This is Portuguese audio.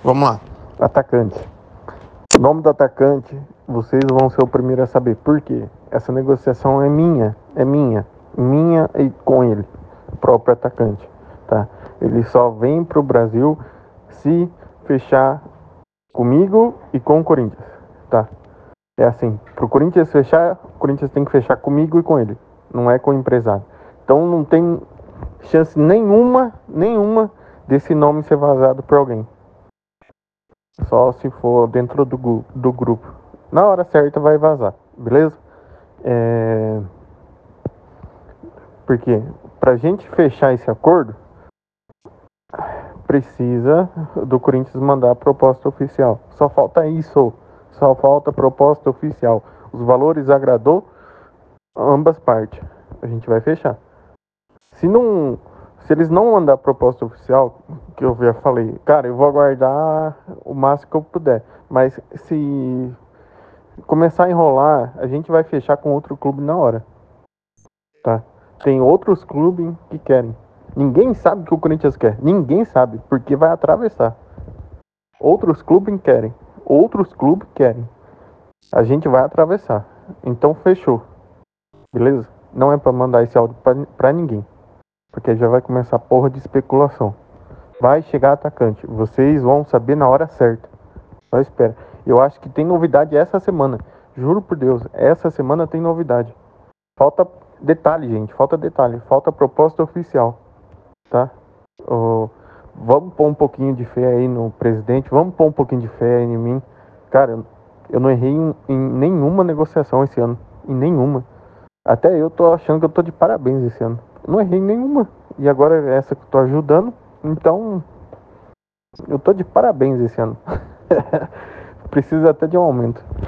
Vamos lá. Atacante. O nome do atacante, vocês vão ser o primeiro a saber. Por quê? Essa negociação é minha e com ele, o próprio atacante, tá? Ele só vem pro Brasil se fechar comigo e com o Corinthians, tá? É assim, pro Corinthians fechar, o Corinthians tem que fechar comigo e com ele, não é com o empresário. Então não tem chance nenhuma desse nome ser vazado por alguém. Só se for dentro do grupo. Na hora certa vai vazar, beleza? Porque pra gente fechar esse acordo, precisa do Corinthians mandar a proposta oficial. Só falta isso. Só falta a proposta oficial. Os valores agradou ambas partes. A gente vai fechar. Se eles não mandar a proposta oficial, que eu já falei, cara, eu vou aguardar o máximo que eu puder. Mas se começar a enrolar, a gente vai fechar com outro clube na hora, tá? Tem outros clubes que querem. Ninguém sabe o que o Corinthians quer. Ninguém sabe, porque vai atravessar. Outros clubes querem. Outros clubes querem. A gente vai atravessar. Então fechou. Beleza? Não é pra mandar esse áudio pra ninguém. Porque já vai começar a porra de especulação. Vai chegar atacante. Vocês vão saber na hora certa. Só espera. Eu acho que tem novidade essa semana. Juro por Deus, essa semana tem novidade. Falta detalhe, gente. Falta detalhe. Falta proposta oficial. Tá? Vamos pôr um pouquinho de fé aí no presidente. Vamos pôr um pouquinho de fé em mim. Cara, eu não errei em nenhuma negociação esse ano. Em nenhuma. Até eu tô achando que eu tô de parabéns esse ano. Eu não errei em nenhuma. E agora é essa que eu tô ajudando. Então, eu tô de parabéns esse ano. Precisa até de um aumento.